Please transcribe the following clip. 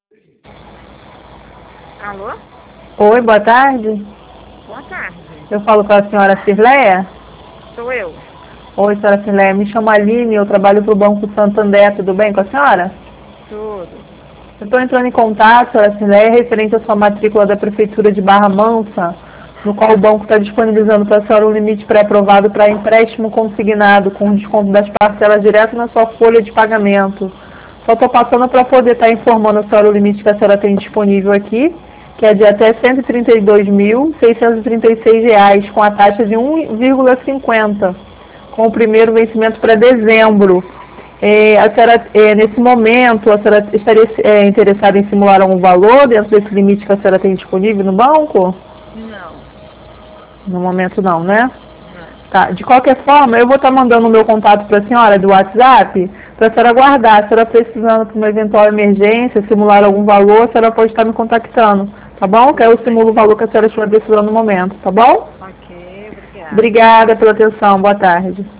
Alô? Oi, boa tarde. Boa tarde. Eu falo com a senhora Cirleia. Sou eu. Oi, senhora Cirleia. Me chamo Aline, eu trabalho para o Banco Santander. Tudo bem com a senhora? Tudo. Eu estou entrando em contato, senhora Cirleia, referente à sua matrícula da Prefeitura de Barra Mansa, no qual o banco está disponibilizando para a senhora um limite pré-aprovado para empréstimo consignado, com desconto das parcelas direto na sua folha de pagamento. Só estou passando para poder estar informando a senhora o limite que a senhora tem disponível aqui, que é de até R$ 132.636, com a taxa de 1,50, com o primeiro vencimento para dezembro. A senhora, nesse momento, a senhora estaria interessada em simular algum valor dentro desse limite que a senhora tem disponível no banco? Não. No momento não, né? Não. Tá. De qualquer forma, eu vou estar mandando o meu contato para a senhora do WhatsApp, para a senhora guardar. Se a senhora precisando para uma eventual emergência, simular algum valor, a senhora pode estar me contactando, tá bom? Que aí eu simulo o valor que a senhora estiver precisando no momento, tá bom? Ok, obrigada. Obrigada pela atenção, boa tarde.